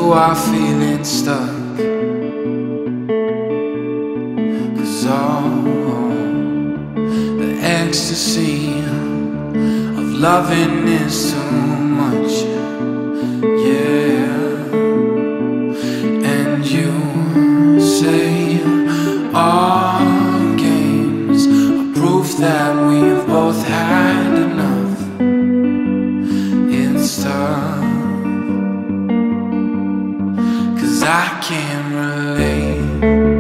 you are feeling stuck, 'cause all the ecstasy of loving is too much, yeah. And you say all games are proof that we've both had enough. It's tough, 'cause I can't relate.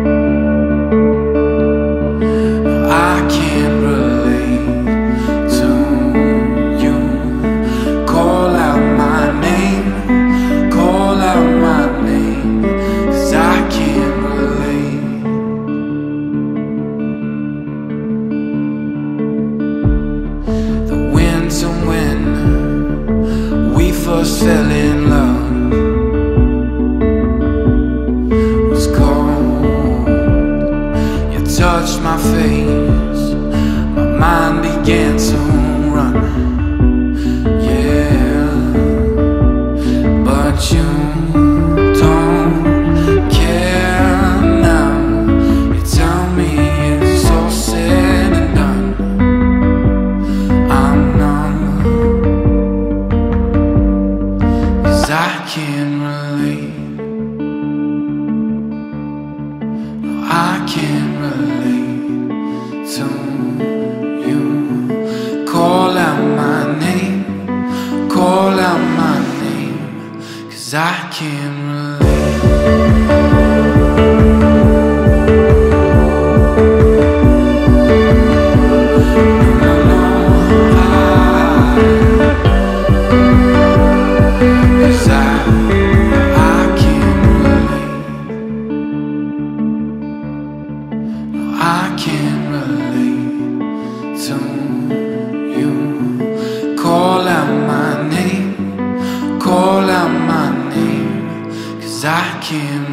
No, I can't relate to you. Call out my name, call out my name, 'cause I can't relate. The winter when we first fell in love was cold. You touched my face, my mind began to run, yeah. But you don't care now. You tell me it's all said and done. I'm numb, 'cause I can't relate. No, I can't relate to you. Call out my name, call out my name, 'cause I can't relate. No, no, no, 'cause I can't relate. No, I can't relate to you. Call out my name, call out my name, 'cause I can't